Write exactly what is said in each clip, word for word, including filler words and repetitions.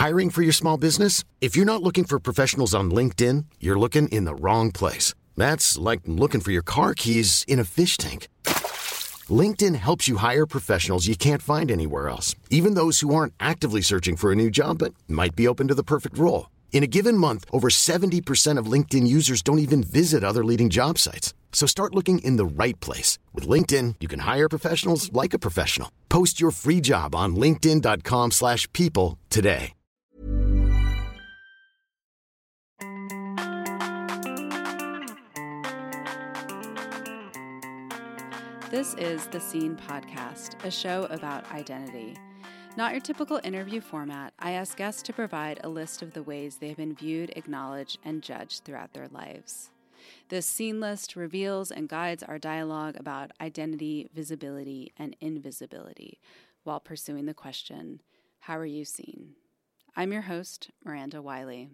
Hiring for your small business? If you're not looking for professionals on LinkedIn, you're looking in the wrong place. That's like looking for your car keys in a fish tank. LinkedIn helps you hire professionals you can't find anywhere else, even those who aren't actively searching for a new job but might be open to the perfect role. In a given month, over seventy percent of LinkedIn users don't even visit other leading job sites. So start looking in the right place. With LinkedIn, you can hire professionals like a professional. Post your free job on linkedin.com slash people today. This is The Scene Podcast, a show about identity. Not your typical interview format, I ask guests to provide a list of the ways they have been viewed, acknowledged, and judged throughout their lives. This scene list reveals and guides our dialogue about identity, visibility, and invisibility while pursuing the question, how are you seen? I'm your host, Miranda Wiley.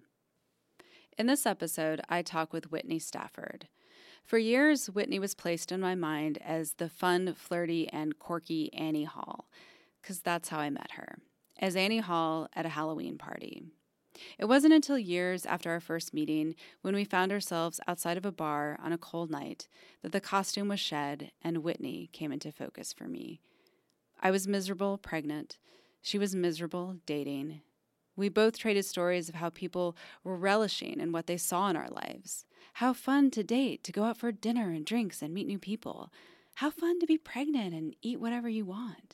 In this episode, I talk with Whitney Stafford. For years, Whitney was placed in my mind as the fun, flirty, and quirky Annie Hall, because that's how I met her, as Annie Hall at a Halloween party. It wasn't until years after our first meeting, when we found ourselves outside of a bar on a cold night, that the costume was shed and Whitney came into focus for me. I was miserable pregnant. She was miserable dating. We both traded stories of how people were relishing in what they saw in our lives. How fun to date, to go out for dinner and drinks and meet new people. How fun to be pregnant and eat whatever you want.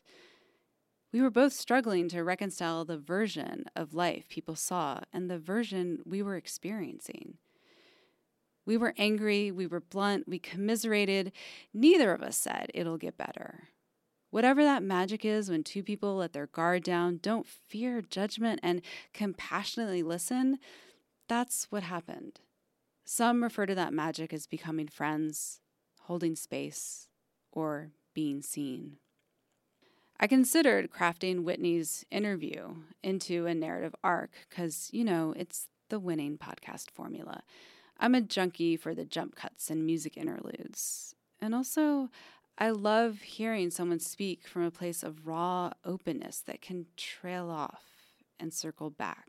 We were both struggling to reconcile the version of life people saw and the version we were experiencing. We were angry, we were blunt, we commiserated. Neither of us said it'll get better. Whatever that magic is when two people let their guard down, don't fear judgment, and compassionately listen, that's what happened. Some refer to that magic as becoming friends, holding space, or being seen. I considered crafting Whitney's interview into a narrative arc because, you know, it's the winning podcast formula. I'm a junkie for the jump cuts and music interludes. And also, I love hearing someone speak from a place of raw openness that can trail off and circle back.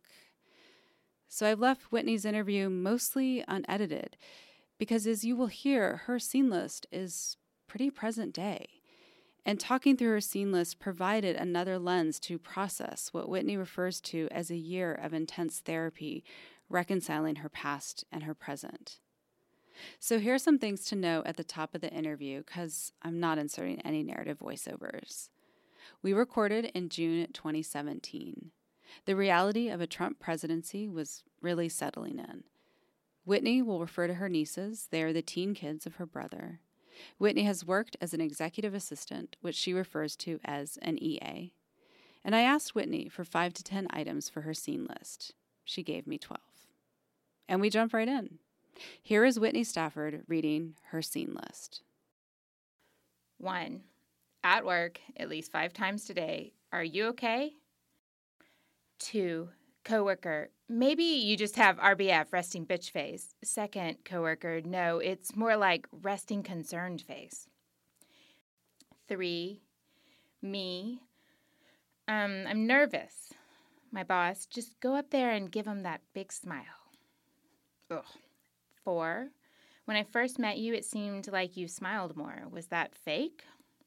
So I've left Whitney's interview mostly unedited because, as you will hear, her scene list is pretty present day. And talking through her scene list provided another lens to process what Whitney refers to as a year of intense therapy, reconciling her past and her present. So here are some things to know at the top of the interview, because I'm not inserting any narrative voiceovers. We recorded in June twenty seventeen. The reality of a Trump presidency was really settling in. Whitney will refer to her nieces. They are the teen kids of her brother. Whitney has worked as an executive assistant, which she refers to as an E A. And I asked Whitney for five to ten items for her scene list. She gave me twelve. And we jump right in. Here is Whitney Stafford reading her scene list. One, at work at least five times today. Are you okay? Two, coworker, maybe you just have R B F, resting bitch face. Second, coworker, no, it's more like resting concerned face. Three, me, um, I'm nervous. My boss, just go up there and give him that big smile. Ugh. Four, when I first met you, it seemed like you smiled more. Was that fake?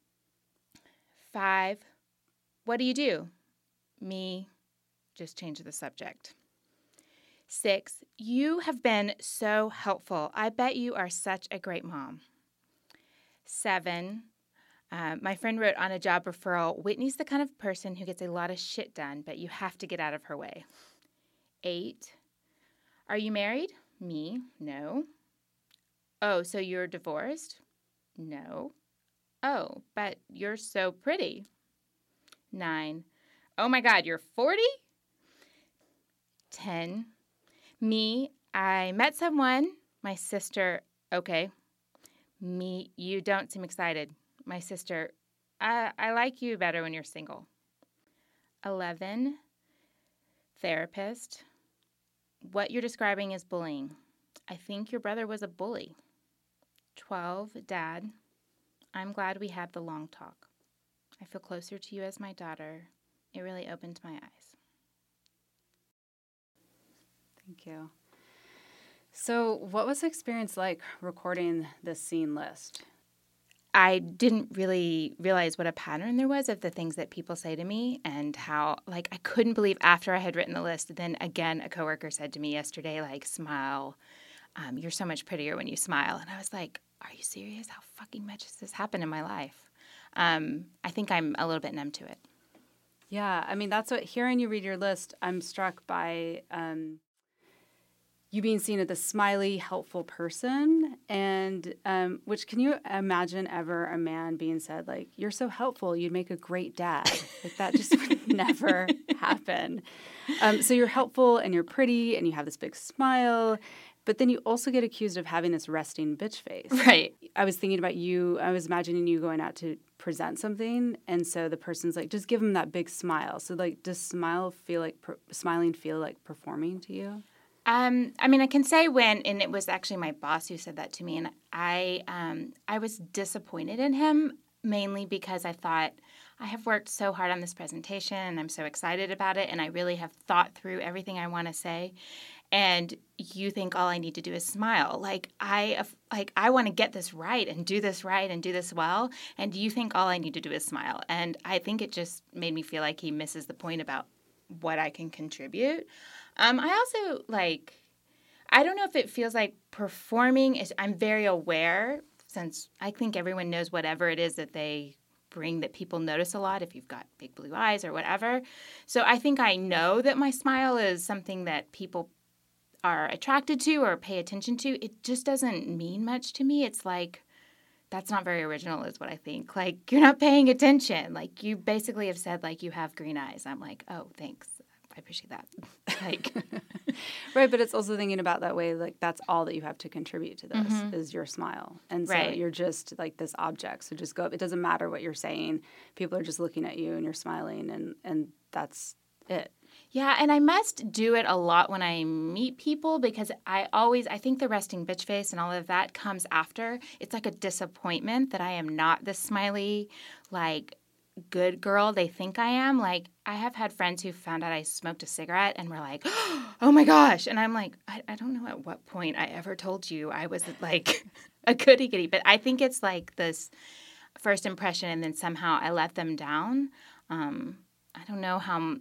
Five, what do you do? Me, just change the subject. Six, you have been so helpful. I bet you are such a great mom. Seven, uh, my friend wrote on a job referral, Whitney's the kind of person who gets a lot of shit done, but you have to get out of her way. Eight, are you married? Me, no. Oh, so you're divorced? No. Oh, but you're so pretty. Nine. Oh my God, you're forty? Ten. Me, I met someone. My sister, okay. Me, you don't seem excited. My sister, I, I like you better when you're single. Eleven. Therapist. What you're describing is bullying. I think your brother was a bully. twelve. Dad. I'm glad we had the long talk. I feel closer to you as my daughter. It really opened my eyes. Thank you. So what was the experience like recording this scene list? I didn't really realize what a pattern there was of the things that people say to me and how, like, I couldn't believe after I had written the list, then again, a coworker said to me yesterday, like, smile. Um, you're so much prettier when you smile. And I was like, are you serious? How fucking much has this happened in my life? Um, I think I'm a little bit numb to it. Yeah. I mean, that's what, hearing you read your list, I'm struck by um, you being seen as the smiley, helpful person. And um, which, can you imagine ever a man being said, like, you're so helpful, you'd make a great dad? Like, that just would never happen. Um, so you're helpful and you're pretty and you have this big smile. But then you also get accused of having this resting bitch face. Right. I was thinking about you. I was imagining you going out to present something. And so the person's like, just give them that big smile. So, like, does smile feel like per- smiling feel like performing to you? Um, I mean, I can say when, and it was actually my boss who said that to me, and I, um, I was disappointed in him mainly because I thought, I have worked so hard on this presentation, and I'm so excited about it, and I really have thought through everything I want to say. And you think all I need to do is smile. Like I, like I want to get this right and do this right and do this well. And you think all I need to do is smile. And I think it just made me feel like he misses the point about what I can contribute. Um, I also like, I don't know if it feels like performing is. I'm very aware, since I think everyone knows whatever it is that they bring that people notice a lot if you've got big blue eyes or whatever. So I think I know that my smile is something that people are attracted to or pay attention to. It just doesn't mean much to me. It's like, that's not very original is what I think. Like, you're not paying attention. Like, you basically have said, like, you have green eyes. I'm like, oh, thanks. I appreciate that. Like, right, but it's also thinking about that way, like, that's all that you have to contribute to this mm-hmm. is your smile. And so right. you're just, like, this object. So just go, it doesn't matter what you're saying. People are just looking at you and you're smiling, and, and that's it. Yeah, and I must do it a lot when I meet people because I always, I think the resting bitch face and all of that comes after. It's like a disappointment that I am not the smiley, like, good girl they think I am. Like, I have had friends who found out I smoked a cigarette and were like, oh my gosh. And I'm like, I, I don't know at what point I ever told you I was, like, a goody goody. But I think it's like this first impression and then somehow I let them down. Um, I don't know how...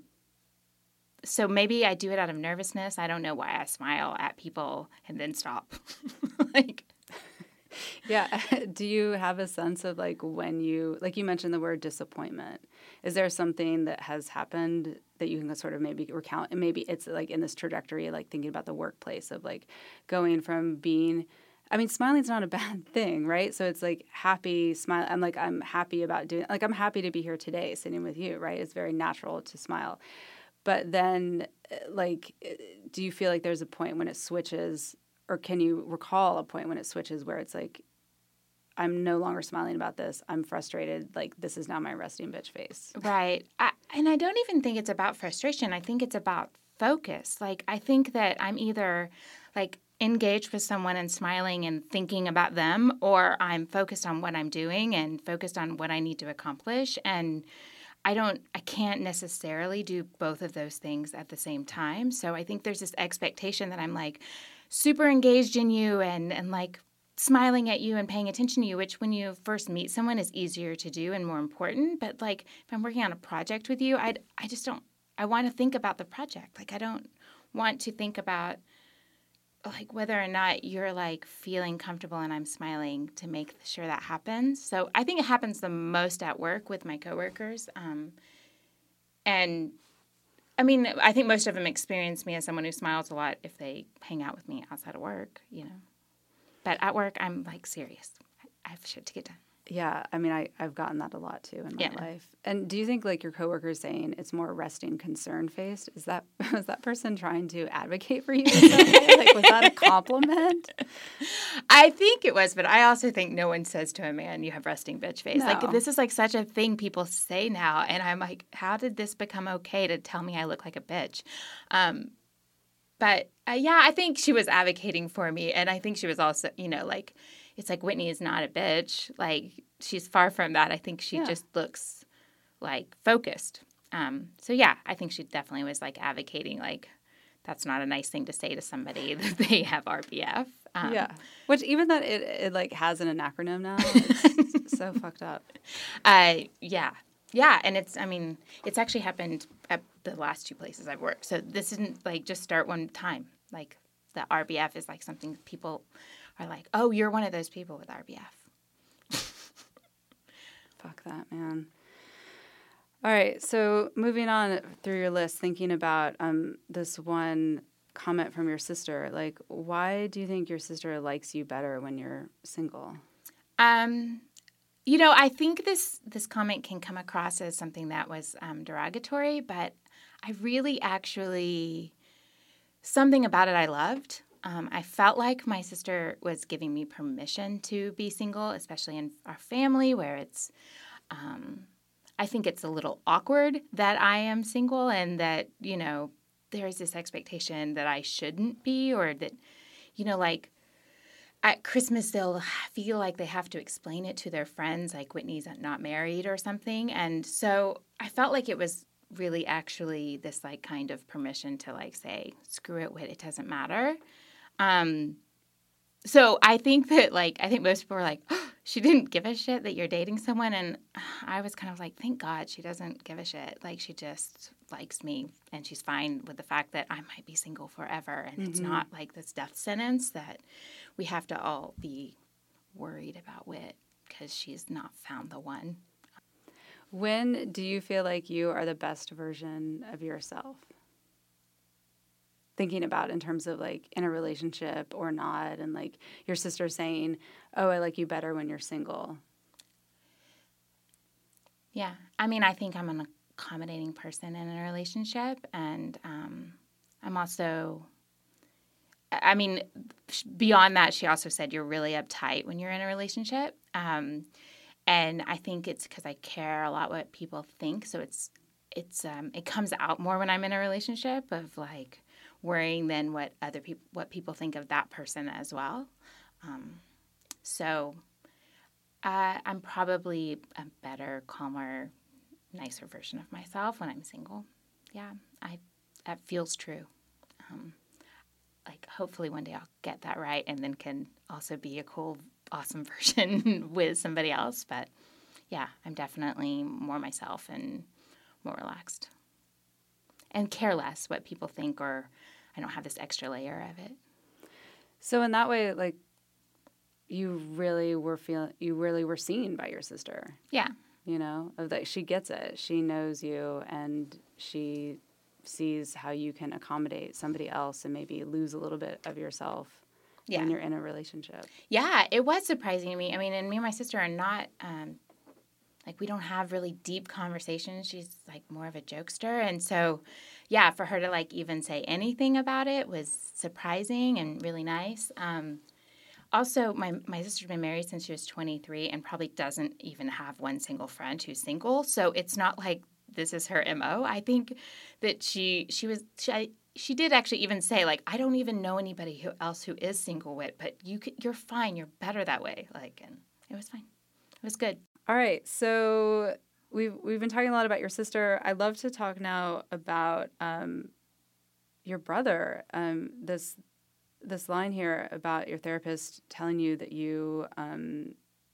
So maybe I do it out of nervousness. I don't know why I smile at people and then stop. like, yeah. Do you have a sense of like when you, like you mentioned the word disappointment. Is there something that has happened that you can sort of maybe recount? And maybe it's like in this trajectory, like thinking about the workplace of like going from being, I mean, smiling's not a bad thing, right? So it's like happy, smile. I'm like, I'm happy about doing, like, I'm happy to be here today sitting with you, right? It's very natural to smile. But then, like, do you feel like there's a point when it switches, or can you recall a point when it switches where it's like, I'm no longer smiling about this. I'm frustrated. Like, this is now my resting bitch face. Right. I, and I don't even think it's about frustration. I think it's about focus. Like, I think that I'm either, like, engaged with someone and smiling and thinking about them, or I'm focused on what I'm doing and focused on what I need to accomplish. And I don't, I can't necessarily do both of those things at the same time. So I think there's this expectation that I'm like super engaged in you and, and like smiling at you and paying attention to you, which when you first meet someone is easier to do and more important. But like if I'm working on a project with you, I I just don't, I want to think about the project. Like I don't want to think about like whether or not you're like feeling comfortable and I'm smiling to make sure that happens. So I think it happens the most at work with my coworkers. Um, and I mean, I think most of them experience me as someone who smiles a lot if they hang out with me outside of work, you know. But at work, I'm like serious. I have shit to get done. Yeah, I mean, I, I've gotten that a lot, too, in my yeah. life. And do you think, like, your coworker's saying it's more resting concern-faced? Is that, was that person trying to advocate for you in some way? Like, was that a compliment? I think it was, but I also think no one says to a man, you have resting bitch face. No. Like, this is, like, such a thing people say now. And I'm like, how did this become okay to tell me I look like a bitch? Um, but, uh, yeah, I think she was advocating for me. And I think she was also, you know, like... It's like Whitney is not a bitch. Like, she's far from that. I think she yeah. just looks, like, focused. Um, so, yeah, I think she definitely was, like, advocating, like, that's not a nice thing to say to somebody that they have R B F. Um, yeah. Which even that it, it like has an acronym now. It's so fucked up. Uh, yeah. Yeah. And it's, I mean, it's actually happened at the last two places I've worked. So this isn't like just start one time. Like the R B F is like something people are like, oh, you're one of those people with R B F. Fuck that, man. All right. So moving on through your list, thinking about um, this one comment from your sister, like, why do you think your sister likes you better when you're single? Um, you know, I think this this comment can come across as something that was um, derogatory, but I really actually, something about it I loved. Um, I felt like my sister was giving me permission to be single, especially in our family where it's, um, I think it's a little awkward that I am single and that, you know, there's this expectation that I shouldn't be, or that, you know, like at Christmas they'll feel like they have to explain it to their friends, like Whitney's not married or something. And so I felt like it was really actually this like kind of permission to like say, screw it, Whit, it doesn't matter. Um, so I think that like, I think most people are like, oh, she didn't give a shit that you're dating someone. And I was kind of like, thank God she doesn't give a shit. Like she just likes me and she's fine with the fact that I might be single forever. And mm-hmm. It's not like this death sentence that we have to all be worried about Whit because she's not found the one. When do you feel like you are the best version of yourself? Thinking about in terms of like in a relationship or not, and like your sister saying, oh, I like you better when you're single. Yeah. I mean, I think I'm an accommodating person in a relationship, and um, I'm also, I mean, beyond that, she also said you're really uptight when you're in a relationship. Um, and I think it's because I care a lot what people think. So it's, it's, um, it comes out more when I'm in a relationship of like, worrying than what other people, what people think of that person as well. Um, so uh, I'm probably a better, calmer, nicer version of myself when I'm single. Yeah, I that feels true. Um, like hopefully one day I'll get that right and then can also be a cool, awesome version with somebody else. But yeah, I'm definitely more myself and more relaxed. And care less what people think, or I don't have this extra layer of it. So in that way, like, you really were feel you really were seen by your sister. Yeah. You know, of that she gets it. She knows you, and she sees how you can accommodate somebody else and maybe lose a little bit of yourself yeah. when you're in a relationship. Yeah, it was surprising to me. I mean, and me and my sister are not um, like we don't have really deep conversations. She's like more of a jokester. And so, yeah, for her to like even say anything about it was surprising and really nice. Um, also, my, my sister's been married since she was twenty-three and probably doesn't even have one single friend who's single. So it's not like this is her M O. I think that she she was she, I, she did actually even say like, I don't even know anybody who else who is single with, but you could, you're fine. You're better that way. Like, and it was fine. It was good. All right, so we've we've been talking a lot about your sister. I'd love to talk now about um, your brother. Um, this this line here about your therapist telling you that you um,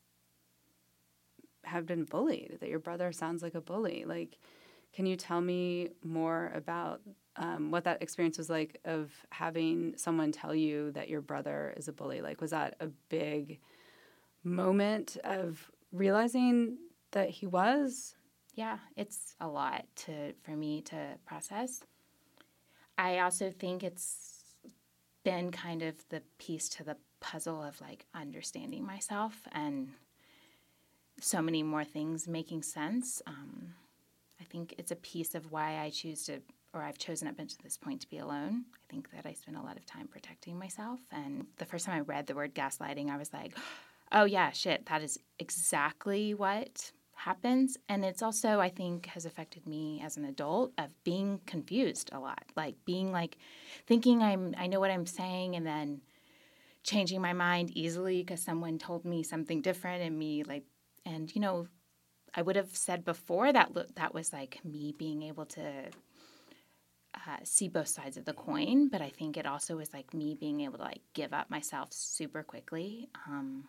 have been bullied, that your brother sounds like a bully. Like, can you tell me more about um, what that experience was like of having someone tell you that your brother is a bully? Like, was that a big moment of realizing that he was? Yeah, it's a lot to for me to process. I also think it's been kind of the piece to the puzzle of like understanding myself and so many more things making sense. Um, I think it's a piece of why I choose to, or I've chosen up until this point to be alone. I think that I spend a lot of time protecting myself. And the first time I read the word gaslighting, I was like, oh yeah, shit, that is exactly what happens. And it's also, I think, has affected me as an adult of being confused a lot, like being like thinking I'm I know what I'm saying and then changing my mind easily because someone told me something different and me like, and you know, I would have said before that that was like me being able to uh, see both sides of the coin, but I think it also was like me being able to like give up myself super quickly. Um,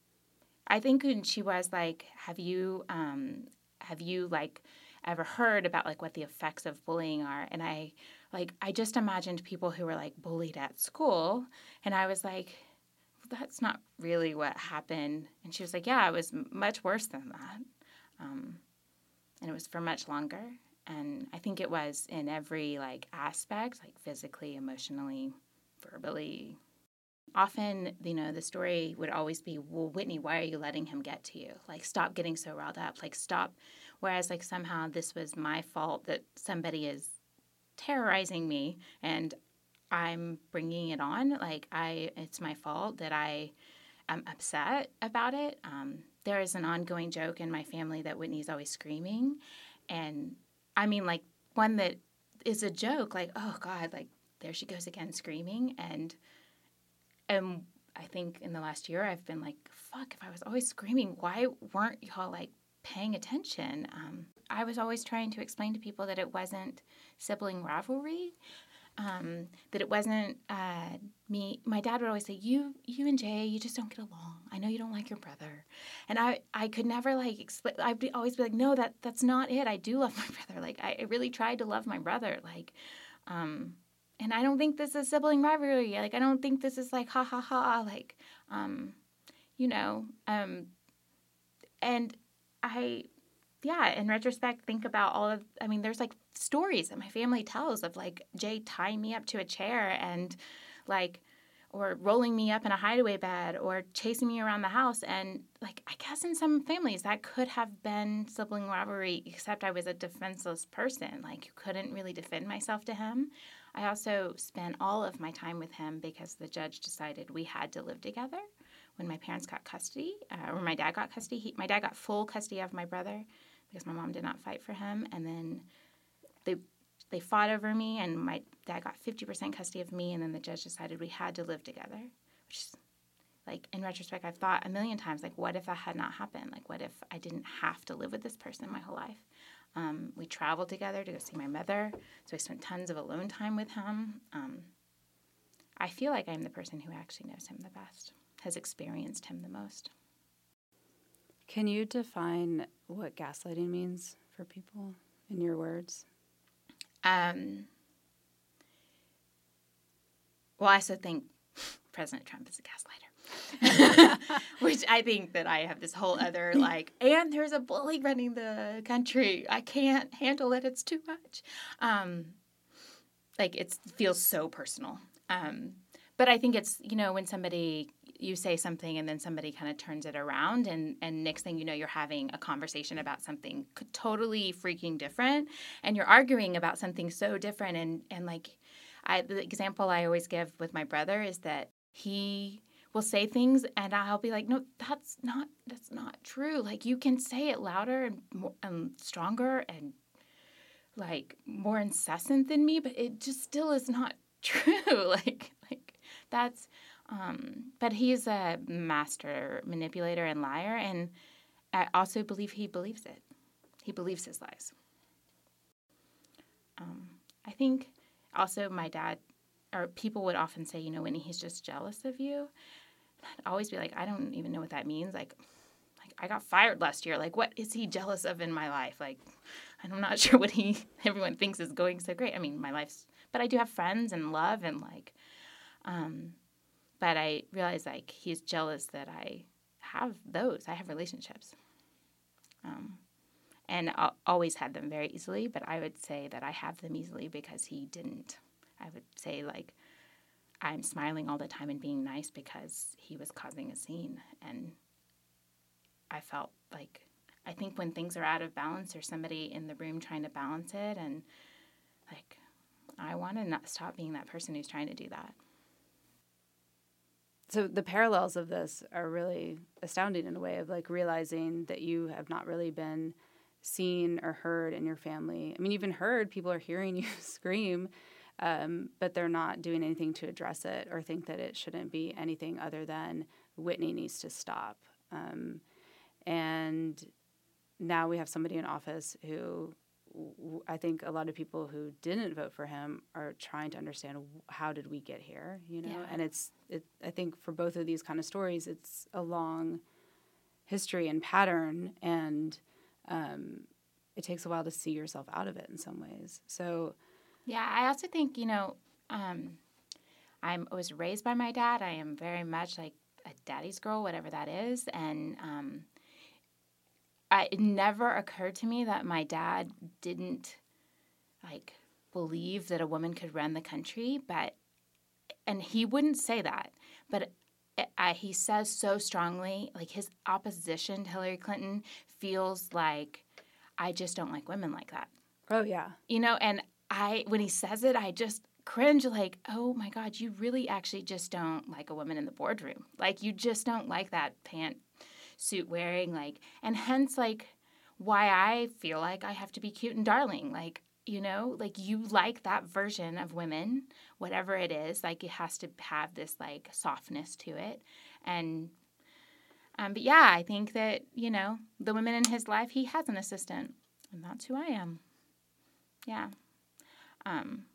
I think when she was like, have you, um, have you like ever heard about like what the effects of bullying are? And I like, I just imagined people who were like bullied at school. And I was like, well, that's not really what happened. And she was like, yeah, it was m- much worse than that. Um, and it was for much longer. And I think it was in every like aspect, like physically, emotionally, verbally. Often, you know, the story would always be, well, Whitney, why are you letting him get to you? Like, stop getting so riled up. Like, stop. Whereas, like, somehow this was my fault that somebody is terrorizing me and I'm bringing it on. Like, I, it's my fault that I am upset about it. Um, there is an ongoing joke in my family that Whitney's always screaming. And I mean, like, one that is a joke, like, oh, God, like, there she goes again screaming. And And I think in the last year, I've been like, fuck, if I was always screaming, why weren't y'all like paying attention? Um, I was always trying to explain to people that it wasn't sibling rivalry, um, that it wasn't uh, me. My dad would always say, you you and Jay, you just don't get along. I know you don't like your brother. And I, I could never like explain. I'd be, always be like, no, that that's not it. I do love my brother. Like, I, I really tried to love my brother. Like, um, And I don't think this is sibling rivalry. Like, I don't think this is like, ha, ha, ha, like, um, you know. Um, and I, yeah, in retrospect, think about all of, I mean, there's like stories that my family tells of like Jay tying me up to a chair and like, or rolling me up in a hideaway bed or chasing me around the house. And like, I guess in some families that could have been sibling rivalry, except I was a defenseless person. Like, couldn't really defend myself to him. I also spent all of my time with him because the judge decided we had to live together when my parents got custody, uh, or my dad got custody. He, my dad got full custody of my brother because my mom did not fight for him. And then they they fought over me, and my dad got fifty percent custody of me, and then the judge decided we had to live together, which is, like, in retrospect, I've thought a million times, like, what if that had not happened? Like, what if I didn't have to live with this person my whole life? Um, we traveled together to go see my mother, so I spent tons of alone time with him. Um, I feel like I'm the person who actually knows him the best, has experienced him the most. Can you define what gaslighting means for people in your words? Um, well, I also think President Trump is a gaslighter, which I think that I have this whole other, like, and there's a bully running the country. I can't handle it. It's too much. Um, like, it feels so personal. Um, but I think it's, you know, when somebody, you say something and then somebody kind of turns it around, and, and next thing you know, you're having a conversation about something totally freaking different, and you're arguing about something so different. And, and like, I, the example I always give with my brother is that he will say things and I'll be like, no, that's not, that's not true. Like, you can say it louder and more, and stronger and like more incessant than me, but it just still is not true. like, like that's, um, but he's a master manipulator and liar. And I also believe he believes it. He believes his lies. Um, I think also my dad, or people would often say, you know, Whitney, he's just jealous of you. I'd always be like, I don't even know what that means. Like, like I got fired last year. Like, what is he jealous of in my life? Like, I'm not sure what he, everyone thinks is going so great. I mean, my life's, but I do have friends and love and like, um, but I realize like he's jealous that I have those. I have relationships. Um, and I always had them very easily, but I would say that I have them easily because he didn't. I would say like I'm smiling all the time and being nice because he was causing a scene. And I felt like, I think when things are out of balance, there's somebody in the room trying to balance it. And like, I want to not stop being that person who's trying to do that. So the parallels of this are really astounding in a way of like realizing that you have not really been seen or heard in your family. I mean, even heard, people are hearing you scream, um, but they're not doing anything to address it or think that it shouldn't be anything other than Whitney needs to stop. Um, and now we have somebody in office who w- I think a lot of people who didn't vote for him are trying to understand how did we get here, you know? Yeah. And it's, it, I think for both of these kind of stories, it's a long history and pattern, and um, it takes a while to see yourself out of it in some ways. So, yeah, I also think, you know, um, I'm, I was raised by my dad. I am very much like a daddy's girl, whatever that is. And um, I, it never occurred to me that my dad didn't, like, believe that a woman could run the country. But, and he wouldn't say that. But it, I, he says so strongly, like, his opposition to Hillary Clinton feels like, I just don't like women like that. oh, yeah. You know, and I, when he says it, I just cringe like, oh my God, you really actually just don't like a woman in the boardroom. Like, you just don't like that pantsuit wearing, like, and hence, like, why I feel like I have to be cute and darling. Like, you know, like, you like that version of women, whatever it is, like, it has to have this, like, softness to it. And, um, but yeah, I think that, you know, the women in his life, he has an assistant, and that's who I am. Yeah. Um,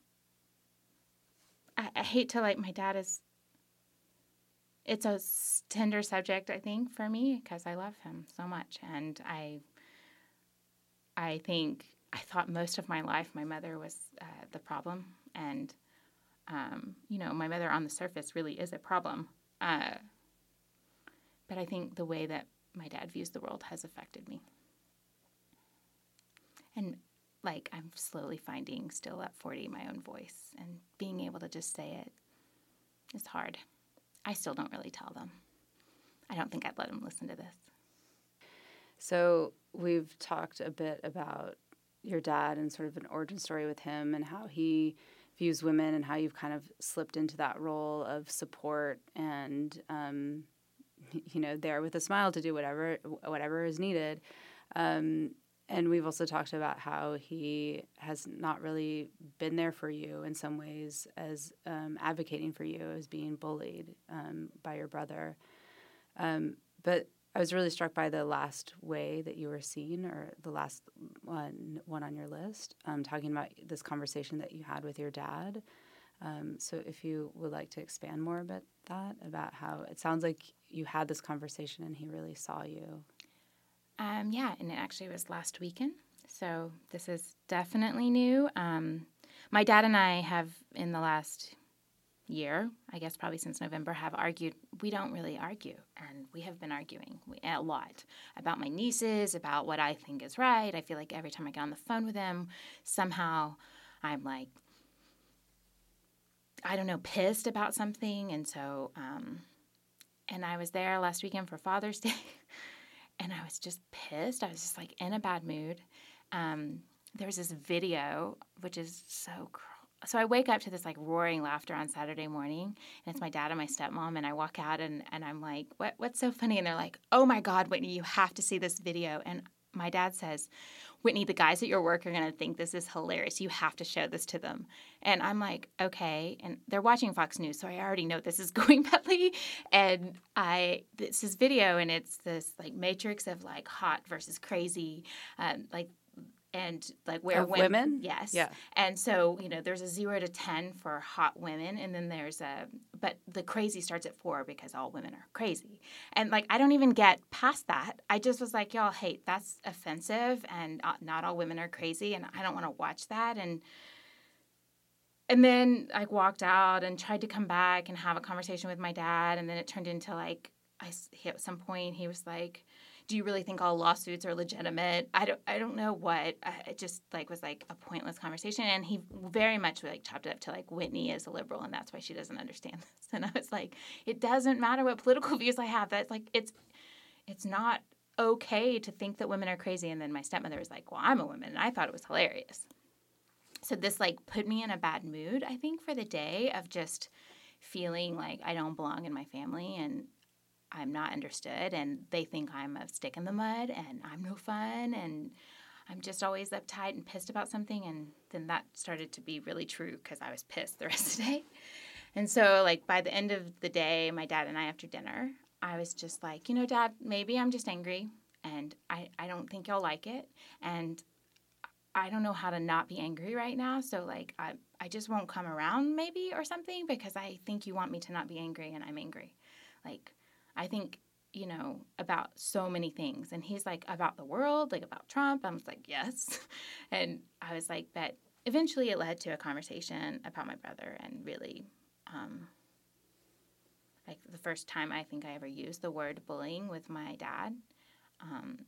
I, I hate to, like, my dad is, it's a tender subject, I think, for me, because I love him so much. And I, I think, I thought most of my life my mother was uh, the problem. And, um, you know, my mother on the surface really is a problem. Uh, but I think the way that my dad views the world has affected me. And, like, I'm slowly finding still at forty my own voice, and being able to just say it is hard. I still don't really tell them. I don't think I'd let them listen to this. So we've talked a bit about your dad and sort of an origin story with him and how he views women and how you've kind of slipped into that role of support and, um, you know, there with a smile to do whatever whatever is needed. Um, and we've also talked about how he has not really been there for you in some ways as um, advocating for you as being bullied um, by your brother. Um, but I was really struck by the last way that you were seen, or the last one one on your list, um, talking about this conversation that you had with your dad. Um, so if you would like to expand more about that, about how it sounds like you had this conversation and he really saw you. Um, yeah, and it actually was last weekend, so this is definitely new. Um, my dad and I have, in the last year, I guess probably since November, have argued. We don't really argue, and we have been arguing a lot about my nieces, about what I think is right. I feel like every time I get on the phone with him, somehow I'm like, I don't know, pissed about something. And so, um, and I was there last weekend for Father's Day, and I was just pissed. I was just like in a bad mood. Um, there was this video, which is so cruel. So I wake up to this like roaring laughter on Saturday morning, and it's my dad and my stepmom, and I walk out and, and I'm like, what, what's so funny? And they're like, oh my God, Whitney, you have to see this video. And my dad says, Whitney, the guys at your work are going to think this is hilarious. You have to show this to them. And I'm like, okay. And they're watching Fox News, so I already know this is going badly. And I, this is video, and it's this like matrix of like hot versus crazy, um, like, and like where Of women, women? yes, Yeah. And so you know, there's a zero to ten for hot women, and then there's a, but the crazy starts at four because all women are crazy, and like I don't even get past that. I just was like, y'all, hey, that's offensive, and uh, not all women are crazy, and I don't want to watch that, and and then I walked out and tried to come back and have a conversation with my dad, and then it turned into like I at some point he was like, do you really think all lawsuits are legitimate? I don't I don't know what. I, it just like was like a pointless conversation. And he very much like chopped it up to like Whitney is a liberal and that's why she doesn't understand this. And I was like, it doesn't matter what political views I have. That's like it's it's not okay to think that women are crazy. And then my stepmother was like, well, I'm a woman, and I thought it was hilarious. So this like put me in a bad mood, I think, for the day of just feeling like I don't belong in my family and I'm not understood, and they think I'm a stick in the mud, and I'm no fun, and I'm just always uptight and pissed about something. And then that started to be really true because I was pissed the rest of the day. And so, like, by the end of the day, my dad and I, after dinner, I was just like, you know, Dad, maybe I'm just angry, and I, I don't think y'all like it, and I don't know how to not be angry right now. So like, I, I just won't come around maybe or something because I think you want me to not be angry and I'm angry. Like, I think, you know, about so many things. And he's like, about the world, like about Trump. I was like, yes. And I was like, but eventually it led to a conversation about my brother and really, um, like the first time I think I ever used the word bullying with my dad. Um,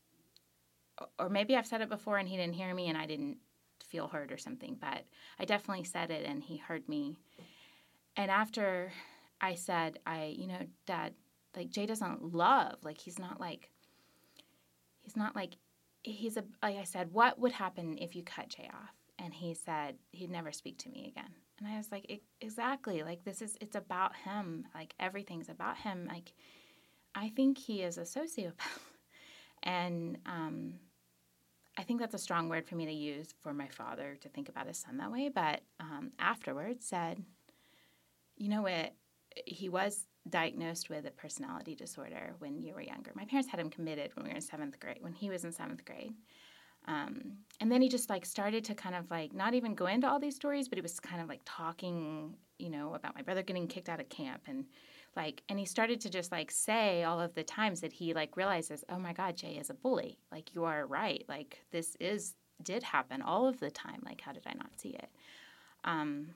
or maybe I've said it before and he didn't hear me and I didn't feel heard or something, but I definitely said it and he heard me. And after I said, I, you know, Dad, like Jay doesn't love, like he's not like, he's not like, he's a, like I said, what would happen if you cut Jay off? And he said he'd never speak to me again. And I was like, e- exactly, like this is, it's about him. Like everything's about him. Like I think he is a sociopath. And um, I think that's a strong word for me to use for my father to think about his son that way. But um, afterwards said, you know what, he was diagnosed with a personality disorder when you were younger. My parents had him committed when we were in seventh grade, when he was in seventh grade. Um, and then he just like started to kind of like not even go into all these stories, but he was kind of like talking, you know, about my brother getting kicked out of camp and like, and he started to just like say all of the times that he like realizes, oh my God, Jay is a bully. Like you are right. Like this is, did happen all of the time. Like, how did I not see it? Um,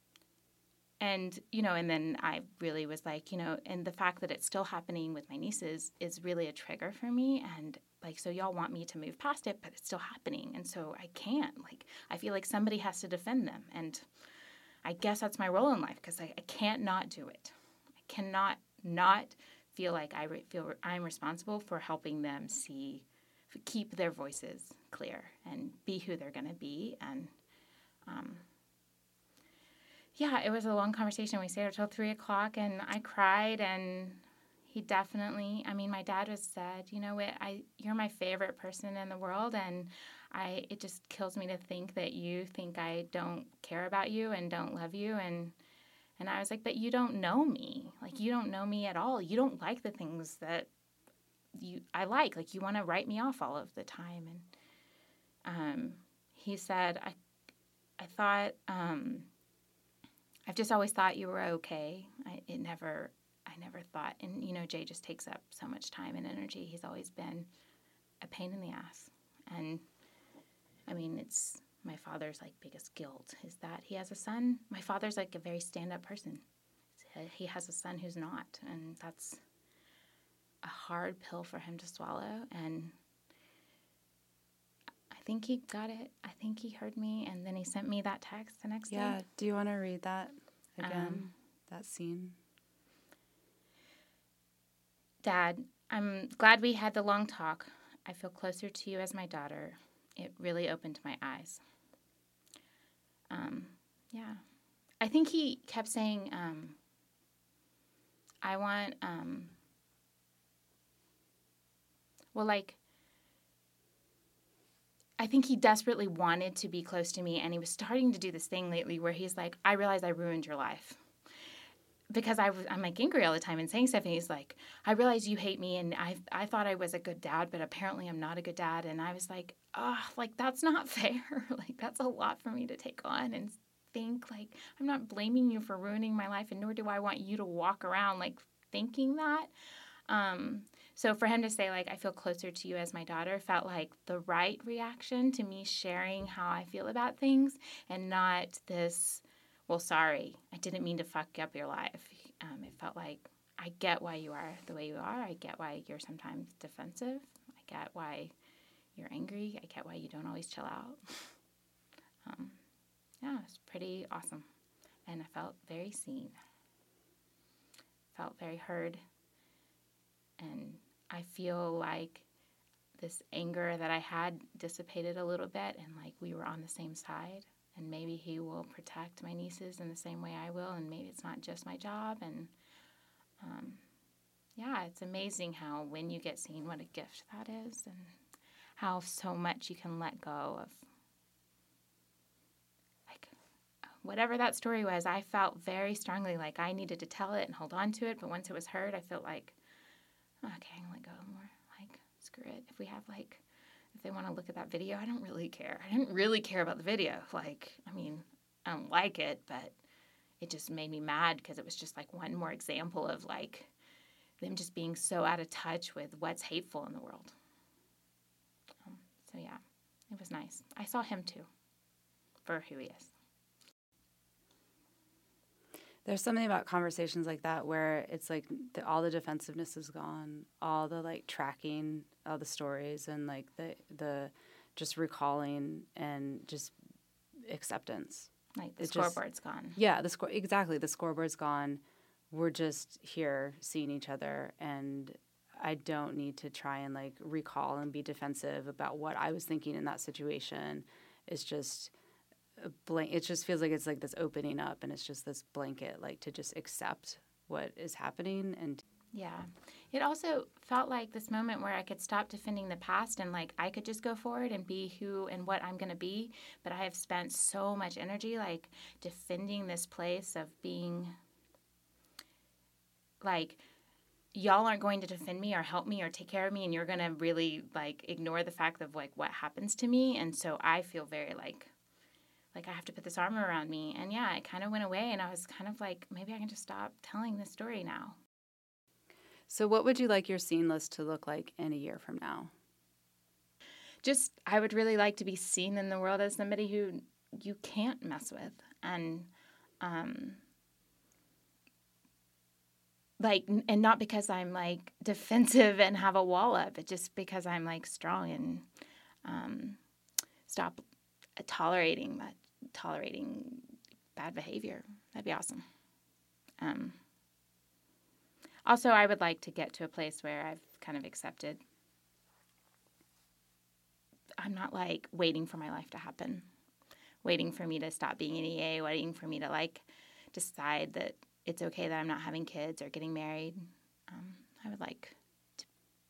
and, you know, and then I really was like, you know, and the fact that it's still happening with my nieces is really a trigger for me. And like, so y'all want me to move past it, but it's still happening. And so I can't, like, I feel like somebody has to defend them. And I guess that's my role in life because I, I can't not do it. I cannot not feel like I re- feel I'm responsible for helping them see, keep their voices clear and be who they're going to be. And, um, yeah, it was a long conversation. We stayed up till three o'clock, and I cried, and he definitely, I mean, my dad was said, you know what, I, you're my favorite person in the world, and I, it just kills me to think that you think I don't care about you and don't love you, and and I was like, but you don't know me. Like, you don't know me at all. You don't like the things that you I like. Like, you want to write me off all of the time. And um, he said, I, I thought, um, I've just always thought you were okay. I, it never, I never thought, and you know, Jay just takes up so much time and energy. He's always been a pain in the ass. And I mean, it's my father's like biggest guilt is that he has a son. My father's like a very stand-up person. He has a son who's not, and that's a hard pill for him to swallow. And I think he got it. I think he heard me, and then he sent me that text the next Yeah. day. Do you want to read that again, Um, that scene? Dad, I'm glad we had the long talk. I feel closer to you as my daughter. It really opened my eyes. Um, yeah. I think he kept saying, um, I want, um, well, like, I think he desperately wanted to be close to me, and he was starting to do this thing lately where he's like, I realize I ruined your life. Because I was, I'm like angry all the time and saying stuff, and he's like, I realize you hate me, and I I thought I was a good dad, but apparently I'm not a good dad. And I was like, oh, like, that's not fair. Like, that's a lot for me to take on and think. Like, I'm not blaming you for ruining my life, and nor do I want you to walk around, like, thinking that. Um, so for him to say, like, I feel closer to you as my daughter felt like the right reaction to me sharing how I feel about things, and not this, well, sorry, I didn't mean to fuck up your life. Um, it felt like, I get why you are the way you are. I get why you're sometimes defensive. I get why you're angry. I get why you don't always chill out. Um, yeah, it's pretty awesome. And I felt very seen. Felt very heard. And I feel like this anger that I had dissipated a little bit, and like we were on the same side. And maybe he will protect my nieces in the same way I will, and maybe it's not just my job. And um, yeah, it's amazing how when you get seen, what a gift that is, and how so much you can let go of. Like, whatever that story was, I felt very strongly like I needed to tell it and hold on to it. But once it was heard, I felt like, okay, I'm gonna let go more. Like, screw it. If we have like if they want to look at that video, I don't really care. I didn't really care about the video. Like, I mean, I don't like it, but it just made me mad because it was just like one more example of like them just being so out of touch with what's hateful in the world. Um, so yeah, it was nice. I saw him too, for who he is. There's something about conversations like that where it's like the, all the defensiveness is gone, all the like tracking, all the stories, and like the the just recalling and just acceptance. Like the It scoreboard's just, gone. Yeah, the score exactly. The scoreboard's gone. We're just here seeing each other, and I don't need to try and like recall and be defensive about what I was thinking in that situation. It's just a blank. It just feels like it's like this opening up, and it's just this blanket, like to just accept what is happening. And yeah, it also felt like this moment where I could stop defending the past and like I could just go forward and be who and what I'm going to be. But I have spent so much energy like defending this place of being like, y'all aren't going to defend me or help me or take care of me, and you're going to really like ignore the fact of like what happens to me. And so I feel very like like I have to put this armor around me. And yeah, it kind of went away, and I was kind of like, maybe I can just stop telling this story now. so what would you like your scene list to look like in a year from now? Just, I would really like to be seen in the world as somebody who you can't mess with. And, um, like, and not because I'm, like, defensive and have a wall up, but just because I'm, like, strong and um, stop tolerating that, tolerating bad behavior. That'd be awesome. Um, also, I would like to get to a place where I've kind of accepted I'm not, like, waiting for my life to happen, waiting for me to stop being an E A, waiting for me to, like, decide that it's okay that I'm not having kids or getting married. Um, I would like to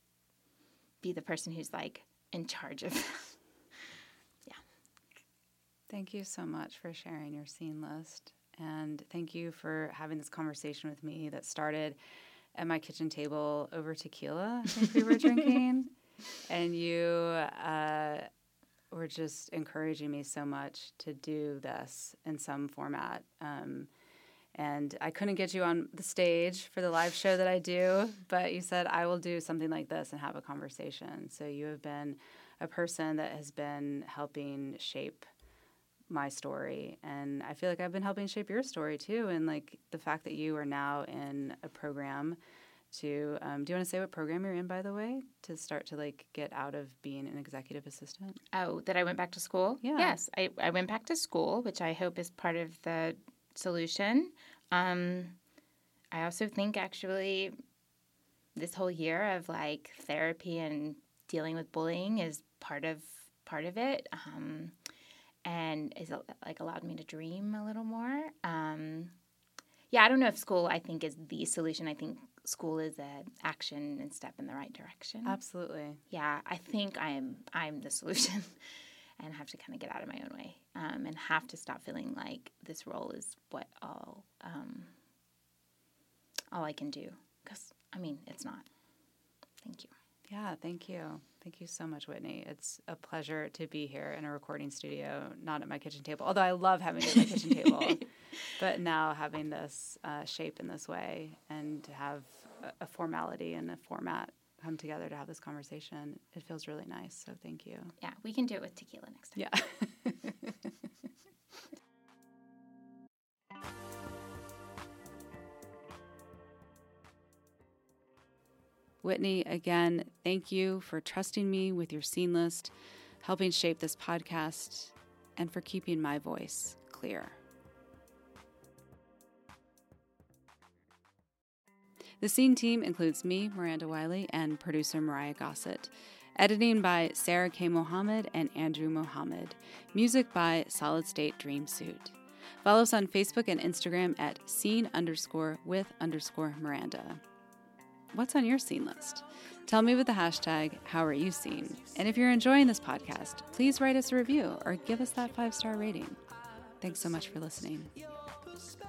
be the person who's, like, in charge of yeah. Thank you so much for sharing your scene list. And thank you for having this conversation with me that started at my kitchen table over tequila, I think we were drinking. And you uh, were just encouraging me so much to do this in some format. Um, and I couldn't get you on the stage for the live show that I do, but you said, I will do something like this and have a conversation. So you have been a person that has been helping shape my story. And I feel like I've been helping shape your story too. And like the fact that you are now in a program to, um, do you want to say what program you're in, by the way, to start to like get out of being an executive assistant? Oh, that I went back to school? Yeah. Yes, I, I went back to school, which I hope is part of the solution. Um, I also think actually this whole year of like therapy and dealing with bullying is part of part of it. Um, and is like allowed me to dream a little more. Um, yeah, I don't know if school, I think, is the solution. I think school is an action and step in the right direction. Absolutely. Yeah, I think I'm I'm the solution and have to kind of get out of my own way um, and have to stop feeling like this role is what all um, all I can do. Because, I mean, it's not. Thank you. Yeah, thank you. Thank you so much, Whitney. It's a pleasure to be here in a recording studio, not at my kitchen table, although I love having it at my kitchen table. But now having this uh, shape in this way and to have a, a formality and a format come together to have this conversation, it feels really nice. So thank you. Yeah, we can do it with tequila next time. Yeah. Whitney, again, thank you for trusting me with your scene list, helping shape this podcast, and for keeping my voice clear. The scene team includes me, Miranda Wiley, and producer Mariah Gossett. Editing by Sarah K. Mohammed and Andrew Mohammed. Music by Solid State Dream Suit. Follow us on Facebook and Instagram at scene underscore with underscore Miranda. What's on your scene list? Tell me with the hashtag, how are you seen? And if you're enjoying this podcast, please write us a review or give us that five-star rating. Thanks so much for listening.